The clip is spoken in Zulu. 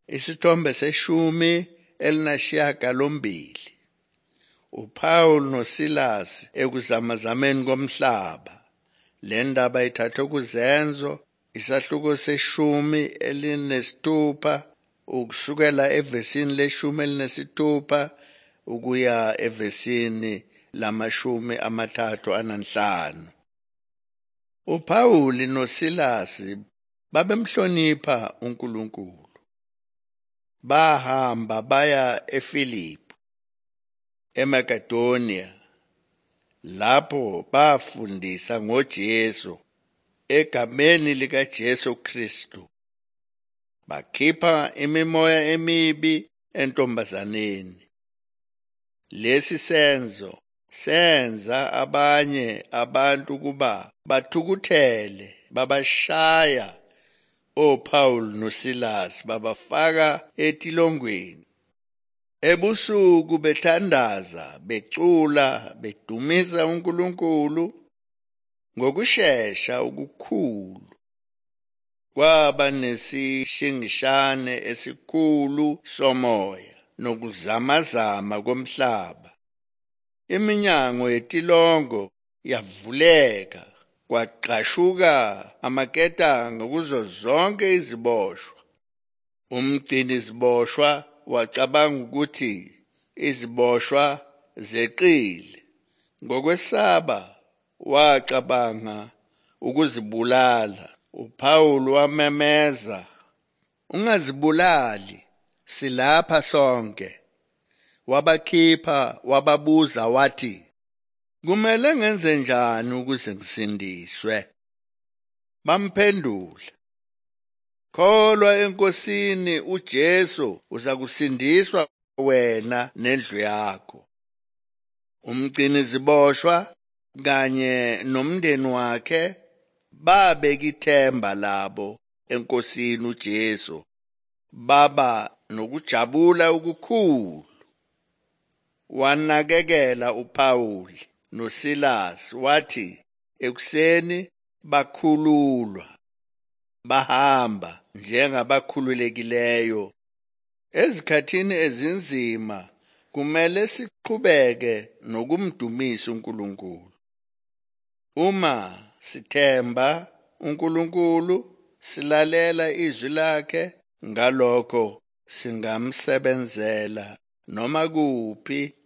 Isithombe seshumi elinashiyagalombili. uPaul noSilas ekuzamazameni komhlaba. Le ndaba ithathwa kuZenzo isahluko seshumi elinesithupha ukusukela evesini leshumi elinesithupha ukuya evesini lamashumi amathathu ananhlanu. uPawuli noSilasi babemhlonipha uNkulunkulu. Bahamba baya eFilipi, eMakedoniya, lapho bafundisa ngoJesu egameni likaJesu Kristu. Bakhipha imimoya emibi entombazaneni. Lesi senzo senza abanye abantu kuba bathukuthele, babashaya oPaul noSilas, babafaka etilongweni. Ebusuku bethandaza, becula, bedumisa uNkulunkulu ngokushesha okukhulu. Kwaba nesishingishane esikhulu somoya nokuzamazama komhlaba. Iminyango yetilongo yavuleka, kwaqashuka amaketanga kuzo zonke iziboshwa. Umgcini ziboshwa wacabanga ukuthi iziboshwa zeqile. Ngokwesaba wacabanga ukuzibulala. uPaul wamemeza, "Ungazibulali, silapha sonke." Wabakhipha wababuza wathi, "Kumele ngenze njani ukuze ngisindiswe?" Bamphendula, "Kholwa eNkosini uJesu uzakusindiswa wena nendlu yakho." Umgcini ziboshwa kanye nomndeni wakhe babeka ithemba labo eNkosini uJesu, baba nokujabula okukhulu. Wanakekela uPawuli noSilas, wathi ekuseni bakhululwa, bahamba njengabakhululekileyo. Ezikhathini ezinzima kumele siqhubeke nokumdumisa uNkulunkulu. Uma sithemba uNkulunkulu, silalela izwi lakhe, ngalokho singamsebenzela noma kuphi